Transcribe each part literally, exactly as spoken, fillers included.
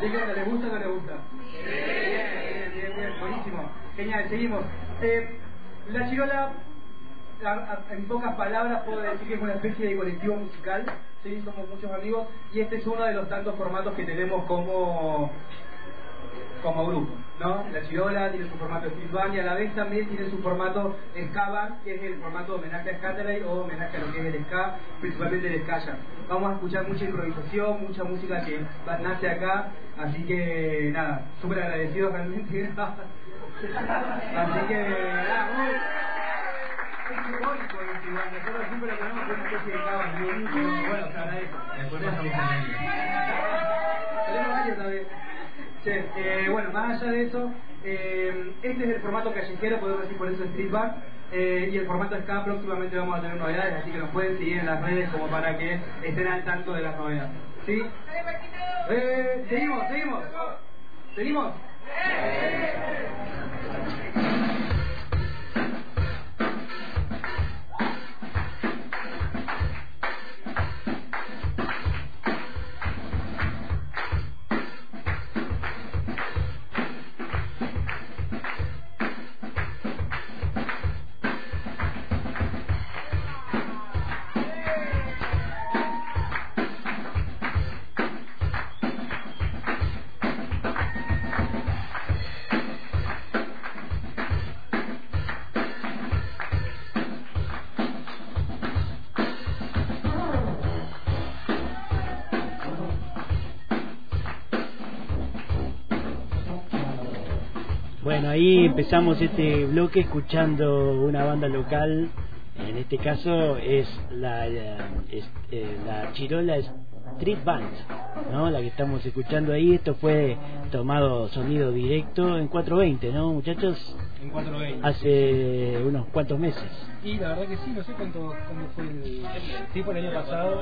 Así que bueno, ¿les gusta o no les gusta? Bien, bien, bien, buenísimo. Genial, seguimos. Eh, La Chirola, a, a, en pocas palabras puedo decir que es una especie de colectivo musical, ¿sí? Somos muchos amigos y este es uno de los tantos formatos que tenemos como, como grupo, ¿no? La Chirola tiene su formato Street Band y a la vez también tiene su formato Ska Band, que es el formato homenaje a Scatterlight o homenaje a lo que es el ska, principalmente el ska jam. Vamos a escuchar mucha improvisación, mucha música que nace acá, así que nada, súper agradecidos realmente. Así que nada, muy... Es simbólico el igual, nosotros siempre lo ponemos como una especie de cava, pero bueno, se agradece. Después pasamos a tenemos años también. Sí, eh, bueno, más allá de eso, eh, este es el formato callejero, podemos decir por eso Street Band, eh, y el formato ska próximamente vamos a tener novedades, así que nos pueden seguir en las redes como para que estén al tanto de las novedades. ¿Sí? Eh, seguimos, seguimos. ¿Seguimos? Bueno, ahí empezamos este bloque escuchando una banda local, en este caso es la, es, eh, la Chirola Street Band, ¿no? La que estamos escuchando ahí. Esto fue tomado sonido directo en cuatrocientos veinte, ¿no, muchachos? En cuatrocientos veinte. Hace unos cuantos meses. Y la verdad que sí, no sé cuánto, cuándo fue el... Sí, por el año pasado.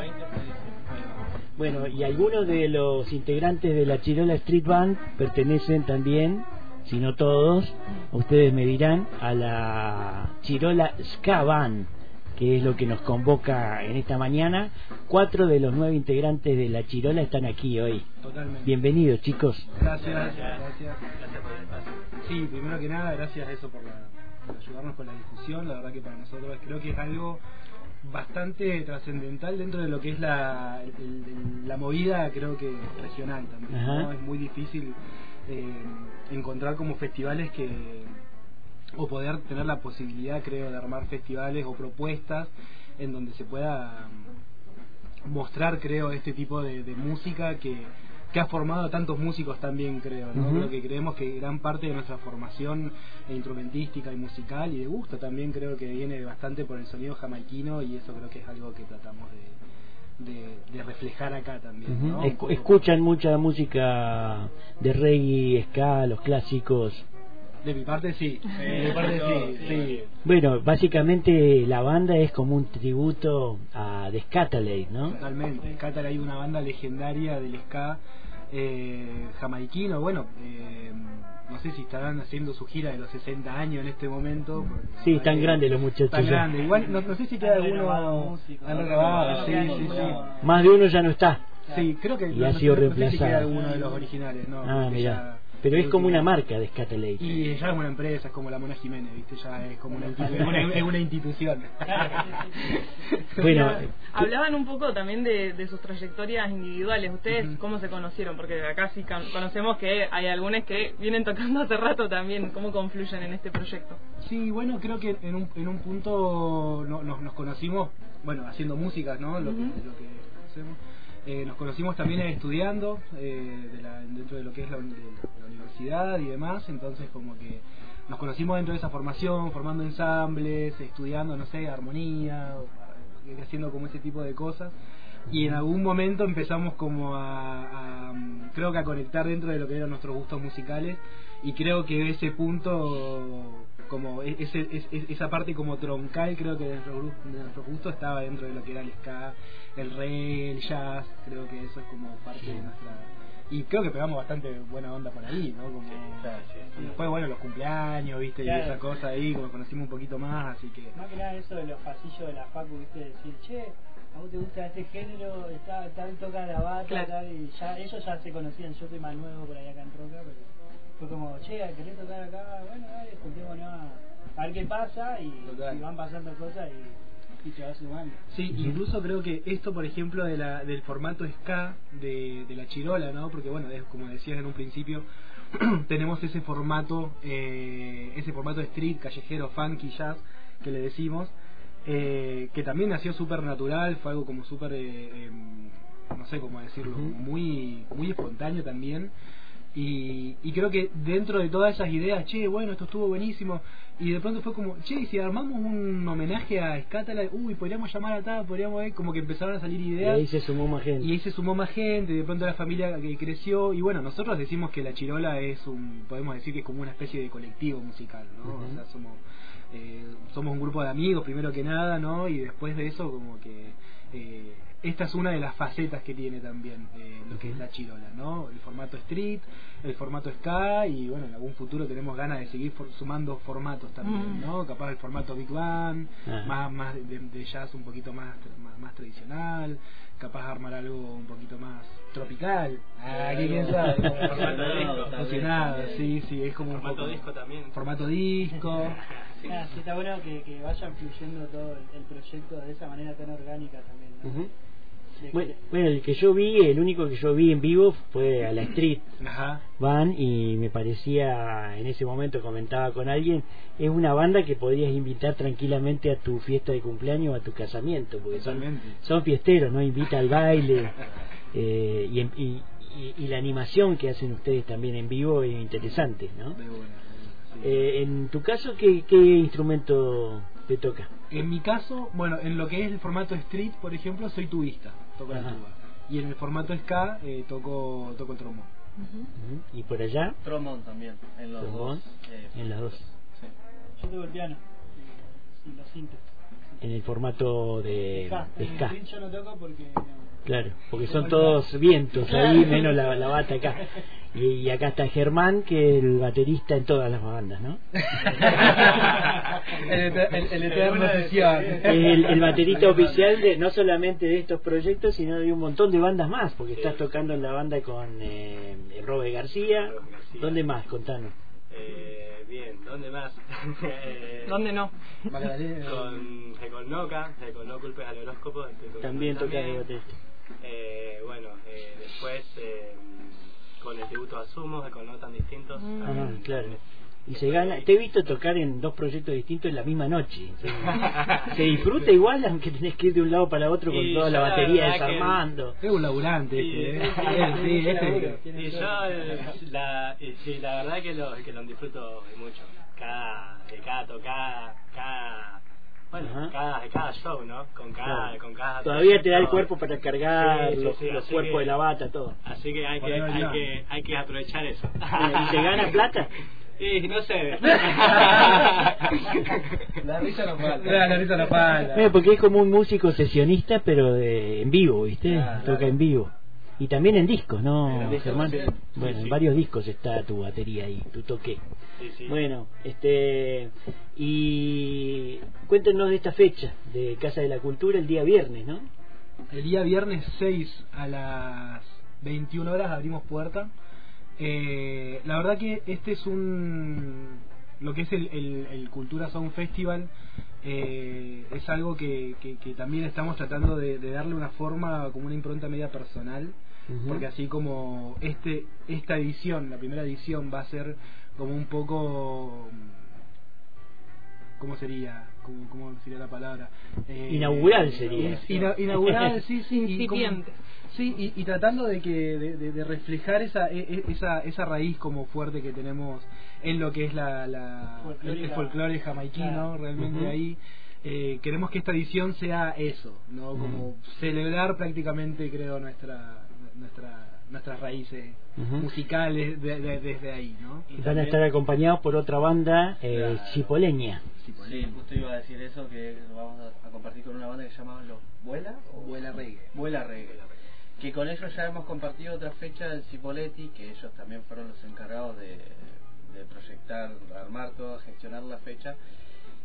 Bueno, y algunos de los integrantes de la Chirola Street Band pertenecen también, si no todos, ustedes me dirán, a la Chirola Ska Band, que es lo que nos convoca en esta mañana. Cuatro de los nueve integrantes de la Chirola están aquí hoy. Totalmente. Bienvenidos, chicos. Gracias, gracias. Gracias, gracias por el espacio. Sí, primero que nada, gracias a eso por, la, por ayudarnos con la difusión. La verdad que para nosotros creo que es algo bastante trascendental dentro de lo que es la, el, la movida, creo que regional también, ¿no? Es muy difícil eh, encontrar como festivales que, o poder tener la posibilidad, creo, de armar festivales o propuestas en donde se pueda mostrar, creo, este tipo de, de música que, que ha formado a tantos músicos también, creo, ¿no? Uh-huh. Creo que creemos que gran parte de nuestra formación instrumentística y musical y de gusto también creo que viene bastante por el sonido jamaiquino, y eso creo que es algo que tratamos de, de, de reflejar acá también, uh-huh. ¿no? Escu- Escuchan mucha música de reggae, ska, los clásicos. De mi parte sí, de mi parte sí, sí. Bueno, básicamente la banda es como un tributo a The Scatterlight, ¿no? Totalmente, Scatterlight es una banda legendaria del ska eh, jamaiquino. Bueno, eh, no sé si estarán haciendo su gira de los sesenta años en este momento. Sí, tan eh, grandes los muchachos. Tan grandes, igual no, no sé si queda alguno. Han renovado, sí, sí, sí. Más de uno ya no está. Sí, creo que y no, ha sido no, reemplazado. No sé si queda alguno de los originales, ¿no? Ah, mira. Ya... Pero es como una marca de Scatterlight. Y ya es una empresa, es como la Mona Jiménez, ¿viste? Ya es como una, institu- una, es una institución. Bueno, hablaban un poco también de, de sus trayectorias individuales. ¿Ustedes uh-huh. cómo se conocieron? Porque acá sí conocemos que hay algunos que vienen tocando hace rato también. ¿Cómo confluyen en este proyecto? Sí, bueno, creo que en un, en un punto no, nos, nos conocimos, bueno, haciendo música, ¿no? Lo, uh-huh. que, lo que hacemos. Eh, nos conocimos también estudiando eh, de la, dentro de lo que es la, de la universidad y demás, entonces como que nos conocimos dentro de esa formación, formando ensambles, estudiando, no sé, armonía, o, haciendo como ese tipo de cosas, y en algún momento empezamos como a, a creo que a conectar dentro de lo que eran nuestros gustos musicales, y creo que ese punto, como ese, ese, esa parte como troncal, creo que de nuestro, de nuestro gusto estaba dentro de lo que era el ska, el reggae, el jazz. Creo que eso es como parte de nuestra... Y creo que pegamos bastante buena onda por ahí, ¿no? Como... Sí, claro, sí, sí. Después, bueno, los cumpleaños, ¿viste? Claro. Y esa cosa ahí, como conocimos un poquito más, así que... Más que nada eso de los pasillos de la facu, ¿viste? Decir, che, a vos te gusta este género, está, tal toca la bata, Claro. tal, y ya, ellos ya se conocían, yo soy más nuevo por ahí acá en Roca, pero fue como, che, ¿querés tocar acá? Bueno, dale, juntémonos a, a ver qué pasa, y, y van pasando cosas y, y se va sumando. Sí, incluso creo que esto, por ejemplo, de la, del formato ska de, de la chirola, ¿no? Porque bueno, es, como decías en un principio, tenemos ese formato, eh, ese formato street, callejero, funky, jazz, que le decimos, eh, que también nació súper natural, fue algo como súper, eh, eh, no sé cómo decirlo, Uh-huh. muy, muy espontáneo también. Y, y creo que dentro de todas esas ideas, che, bueno, esto estuvo buenísimo, y de pronto fue como, che, si armamos un homenaje a Scatala, uy, podríamos llamar a tal, podríamos, eh, como que empezaron a salir Y ideas. ahí se sumó más gente. Y ahí se sumó más gente, de pronto la familia que creció, y bueno, nosotros decimos que la Chirola es un, podemos decir que es como una especie de colectivo musical, ¿no? Uh-huh. O sea, somos, eh, somos un grupo de amigos primero que nada, ¿no? Y después de eso como que eh, esta es una de las facetas que tiene también eh, lo que es la Chirola, ¿no? El formato street, el formato ska, y bueno, en algún futuro tenemos ganas de seguir for- sumando formatos también, ¿no? Capaz el formato Big Band, Ah. más, más de, de jazz un poquito más, más, más tradicional, capaz de armar algo un poquito más tropical. Ah, ¿qué quién sabe? Formato disco. Fusionado, sí, sí, es como un Formato poco- disco también. Formato disco. Ah, sí, está bueno que, que vayan fluyendo todo el, el proyecto de esa manera tan orgánica también, ¿no? Ujú. De que- Bueno, bueno, el que yo vi, el único que yo vi en vivo fue a la Street Ajá. Band, y me parecía, en ese momento comentaba con alguien, es una banda que podrías invitar tranquilamente a tu fiesta de cumpleaños o a tu casamiento, porque son, Totalmente. son fiesteros, ¿no? Invita al baile, eh, y, en- y, y, y la animación que hacen ustedes también en vivo es interesante, ¿no? De buena, de buena, sí. Eh, en tu caso, ¿qué, qué instrumento te toca? En mi caso, bueno, en lo que es el formato street, por ejemplo, soy tubista, toco Ajá. la tuba. Y en el formato ska, eh, toco, toco el trombón. Ujú. ¿Y por allá? Trombón también, en los Trombón, dos. eh, en las dos. sí. Yo toco el piano, y los sintes. En el formato de, Ska. de En el ska. street yo no toco porque... Claro, porque son todos vientos ahí, menos la, la bata acá. Y, y acá está Germán, que es el baterista en todas las bandas, ¿no? el, el, el eterno sesión. Es el, el baterista oficial de no solamente de estos proyectos, sino de un montón de bandas más, porque estás tocando en la banda con eh, Robert García. Robert García. ¿Dónde más? Contanos. Eh, bien, ¿dónde más? Eh, ¿Dónde no? Magdalena. Con Recolnoca, Recolnoculpes al horóscopo. estoy tocando También tocas de también. baterista. Eh, bueno, eh, después eh, con el tributo a Sumos, con no tan distintos. Mm. Ah, también, claro. también. Y se gana, te he visto tocar en dos proyectos distintos en la misma noche. Se, se disfruta igual, aunque tenés que ir de un lado para otro con Y toda la yo la batería verdad que- desarmando. Es un laburante Sí, este, ¿eh? sí, Sí, sí, laburo. este. Y yo eh, la, y sí, la verdad que lo, que lo disfruto mucho. Cada, de cada tocada, cada bueno, Ajá. cada, cada show, ¿no? Con cada, Claro. con cada Todavía te da el todo. cuerpo para cargar Sí, sí, los, sí, los así cuerpos que- de la bata, todo. Así que hay que, Bueno, hay ya. que, hay que aprovechar eso. ¿Y se gana plata? Sí, no sé. La risa no falta. La, la risa no falta. Eh, porque es como un músico sesionista, pero de, en vivo, ¿viste? Claro, Toca claro. en vivo. Y también en discos, ¿no, En discos, Germán? sí. Bueno, Sí, en sí. varios discos está tu batería ahí, tu toque. Sí, sí. Bueno, este y cuéntenos de esta fecha de Casa de la Cultura el día viernes, ¿no? El día viernes seis a las veintiuna horas abrimos puerta. Eh, la verdad que este es un... Lo que es el, el, el Cultura Sound Festival eh, es algo que, que, que también estamos tratando de, de darle una forma, como una impronta media personal. Ujú. Porque así como este esta edición, la primera edición, va a ser como un poco... ¿Cómo sería? ¿Cómo, cómo sería la palabra? Eh, Inaugural sería. es ina- inaugural, sí, sí. y como- Incipiente. sí, y, y tratando de que de, de- de reflejar esa, e- e- esa esa raíz como fuerte que tenemos en lo que es la, la Folclore el ja- folclore jamaiquino, Claro. realmente Ujú. ahí. Eh, queremos que esta edición sea eso, ¿no? Como celebrar prácticamente, creo, nuestra nuestra nuestras raíces Ujú. musicales de- de- desde ahí, ¿no? Y Van a también- estar acompañados por otra banda, eh, Claro. chipoleña. Sí, justo iba a decir eso, que lo vamos a, a compartir con una banda que se llama Los Vuela o Vuela Reggae. Vuela Reggae. Que con ellos ya hemos compartido otra fecha del Cipoletti, que ellos también fueron los encargados de, de proyectar, armar todo, gestionar la fecha.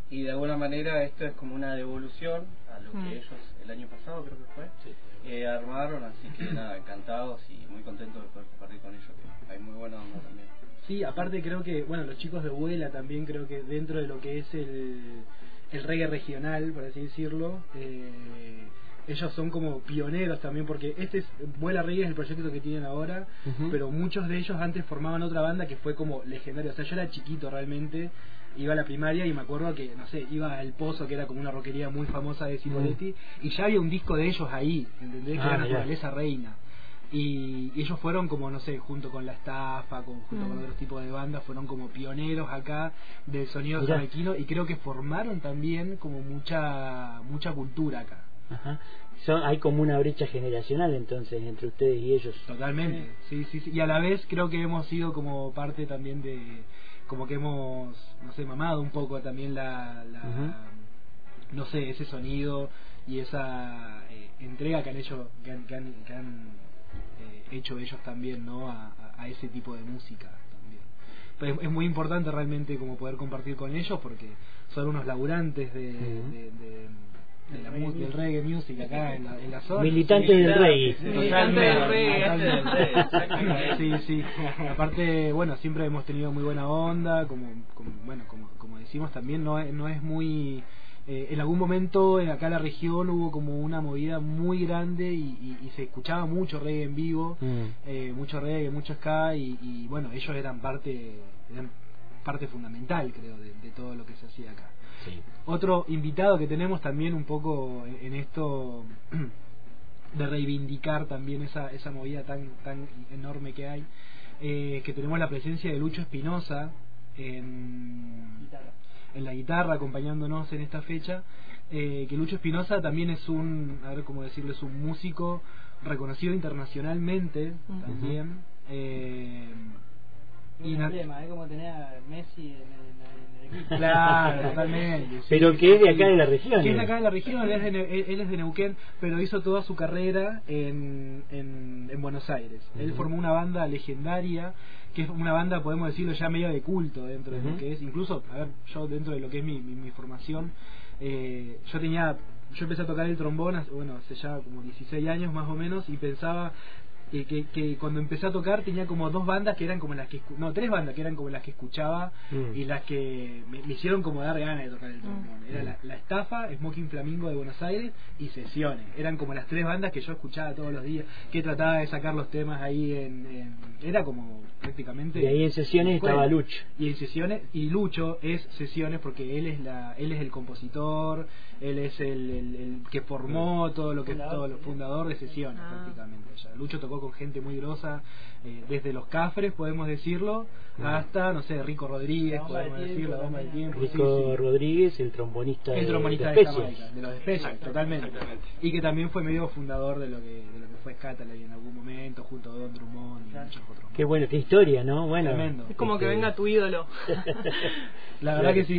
y de alguna manera esto es como una devolución a lo que Mm. ellos el año pasado creo que fue Sí. eh, armaron, así que nada, encantados y muy contentos de poder compartir con ellos, que hay muy buena onda también. Sí, aparte creo que, bueno, los chicos de Vuela también creo que dentro de lo que es el, el reggae regional, por así decirlo, eh, ellos son como pioneros también, porque este es, Vuela Reggae es el proyecto que tienen ahora, Ujú. pero muchos de ellos antes formaban otra banda que fue como legendaria. O sea, yo era chiquito realmente, iba a la primaria y me acuerdo que, no sé, iba al Pozo, que era como una rockería muy famosa de Cipoletti, y ya había un disco de ellos ahí, ¿entendés? Que Ah, era mirá. Naturaleza Reina. Y, y ellos fueron como, no sé, junto con La Estafa, con, junto Mm. con otros tipos de bandas, fueron como pioneros acá del sonido Mirá. jamaiquino, y creo que formaron también como mucha mucha cultura acá. Ajá. Son, hay como una brecha generacional entonces entre ustedes y ellos. Totalmente, sí, sí, sí. Y a la vez creo que hemos sido como parte también de, como que hemos, no sé, mamado un poco también la, la Ujú. no sé, ese sonido y esa eh, entrega que han hecho, que han, que han, que han eh, hecho ellos también, ¿no? A, a, a ese tipo de música también. Pero es, es muy importante realmente como poder compartir con ellos porque son unos laburantes de, Ujú. de, de, de la mu- del reggae music acá en la, en la zona. Militantes Sí, del claro, reggae. sí, Militantes del reggae. Militantes del reggae, exactamente. Sí, sí. Aparte, bueno, siempre hemos tenido muy buena onda, como, como bueno, como, como decimos también, no es, no es muy... Eh, en algún momento en acá en la región hubo como una movida muy grande y, y, y se escuchaba mucho reggae en vivo, Mm. eh, mucho reggae, mucho ska y, y bueno, ellos eran parte eran parte fundamental, creo, de, de todo lo que se hacía acá. Sí. Otro invitado que tenemos también un poco en, en esto de reivindicar también esa esa movida tan tan enorme que hay, eh, que tenemos la presencia de Lucho Espinosa en, Guitarra. en la guitarra acompañándonos en esta fecha, eh, que Lucho Espinosa también es un, a ver cómo decirlo, es un músico reconocido internacionalmente Ujú. también, eh, Un y na- emblema, es como tener a Messi en el, en el equipo. Claro, totalmente. sí, Pero sí, que es de sí. acá de la región. Que es de ¿eh? acá de la región, él es de, Ne- él es de Neuquén, pero hizo toda su carrera en, en, en Buenos Aires. Él Ujú. formó una banda legendaria, que es una banda, podemos decirlo, ya medio de culto dentro de Ujú. lo que es, incluso, a ver, yo dentro de lo que es mi, mi, mi formación, eh, yo tenía, yo empecé a tocar el trombón, hace- bueno, hace ya como dieciséis años más o menos, y pensaba... Que, que, que cuando empecé a tocar tenía como dos bandas que eran como las que escu- no tres bandas que eran como las que escuchaba Mm. y las que me, me hicieron como dar ganas de tocar el trombón. Era la, la Estafa, Smoking Flamingo de Buenos Aires y Sesiones. Eran como las tres bandas que yo escuchaba todos los días, que trataba de sacar los temas ahí en, en- era como prácticamente Y ahí en Sesiones escuela. estaba Lucho. Y en Sesiones, y Lucho es Sesiones porque él es la él es el compositor, él es el, el, el que formó todo lo que Fundador, todo lo sí. fundador de Sesiones Ah. prácticamente. Ya. Lucho tocó con gente muy grosa, eh, desde los Cafres podemos decirlo, hasta no sé, Rico Rodríguez, La Bomba del podemos Tiempo decir, la Bomba del también. Tiempo, sí, Rico sí. Rodríguez, el trombonista, El de- trombonista de de, Especias. Jamaica, de los Especias, totalmente. Exactamente. Y que también fue medio fundador de lo que de lo que fue Scatalight en algún momento, junto a Don Drummond y Claro. muchos otros. Qué bueno, qué historia, ¿no? Bueno, Tremendo. Es como que este, venga tu ídolo. La verdad que sí.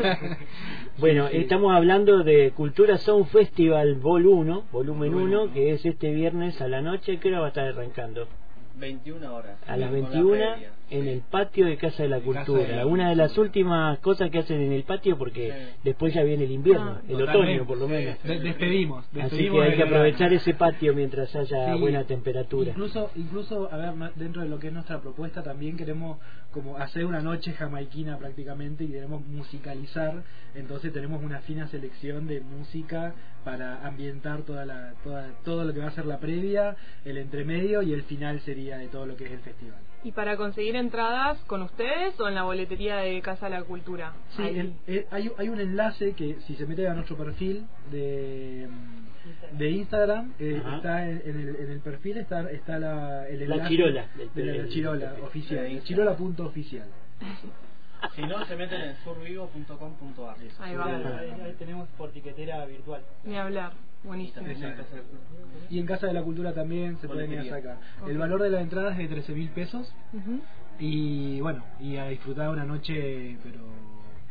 Bueno, Sí, sí. estamos hablando de Cultura Sound Festival Vol uno, volumen Vol uno, uno. que es este viernes a la noche. ¿Qué hora va a estar arrancando? veintiuna horas. A las con la veintiuna previa, en sí. el patio de Casa de la De Casa Cultura. de la Una de Cultura. las últimas cosas que hacen en el patio porque Sí. después ya viene el invierno, Ah, el Totalmente. otoño por lo menos. De- despedimos, Así despedimos que hay el que verano. aprovechar ese patio mientras haya Sí. buena temperatura. Incluso, incluso, a ver, ma- dentro de lo que es nuestra propuesta también queremos como hacer una noche jamaiquina prácticamente y queremos musicalizar, entonces tenemos una fina selección de música para ambientar toda la, toda, todo lo que va a ser la previa, el entremedio y el final sería de todo lo que es el festival. ¿Y para conseguir entradas con ustedes o en la boletería de Casa de la Cultura? Sí, Ahí. el- el- hay, hay un enlace que si se mete a nuestro perfil de, de Instagram, eh, Ajá. está en, en el, en el perfil está, está la, el La enlace chirola, el- de la, la el- chirola el- oficial, el- el chirola punto oficial. Si no, se meten en survivo punto com punto ar. Ahí va. Claro, ahí, ahí tenemos por tiquetera virtual. Ni hablar. Buenísimo. También en Casa de la Cultura. Y en Casa de la Cultura también se pueden ir a Boletería. sacar. Ok. El valor de la entrada es de trece mil pesos Ujú. y bueno, y a disfrutar una noche, pero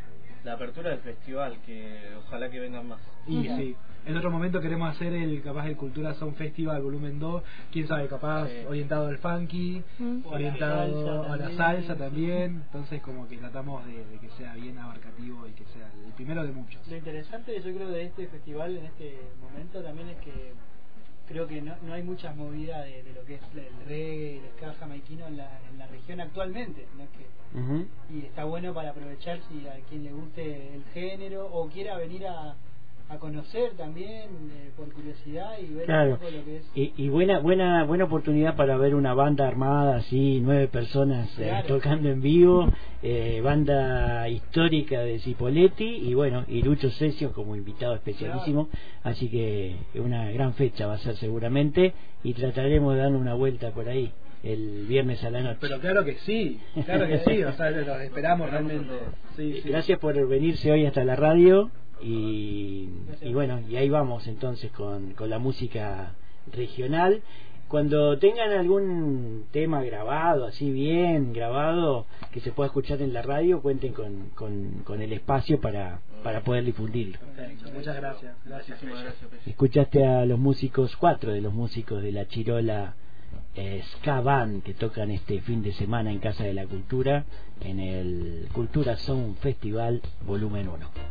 la apertura del festival, que ojalá que vengan más. Y uh-huh. sí, en otro momento queremos hacer el capaz el Cultura Sound Festival volumen dos, quién sabe, capaz sí. orientado al funky, uh-huh. orientado a la salsa también, entonces como que tratamos de, de que sea bien abarcativo y que sea el primero de muchos. Lo interesante yo creo de este festival en este momento también es que creo que no, no hay muchas movidas de, de lo que es el reggae y el ska jamaiquino en la, en la región actualmente, ¿no? Es que, uh-huh. y está bueno para aprovechar si a quien le guste el género o quiera venir a, a conocer también eh, por curiosidad y ver claro. un poco lo que es. Y, y buena buena buena oportunidad para ver una banda armada así, nueve personas claro. eh, tocando en vivo, eh, banda histórica de Cipolletti y bueno, y Lucho Cesio como invitado especialísimo, claro. así que una gran fecha va a ser seguramente y trataremos de darle una vuelta por ahí el viernes a la noche. Pero claro que sí, claro que sí, o sea, los esperamos realmente. Sí, sí. Gracias por venirse hoy hasta la radio. Y, y bueno, y ahí vamos entonces con, con la música regional. Cuando tengan algún tema grabado, así bien grabado, que se pueda escuchar en la radio, cuenten con, con, con el espacio para, para poder difundirlo. Perfecto. Muchas gracias. Gracias. Escuchaste a los músicos, cuatro de los músicos de la Chirola eh, Ska Band, que tocan este fin de semana en Casa de la Cultura, en el Cultura Sound Festival Volumen uno.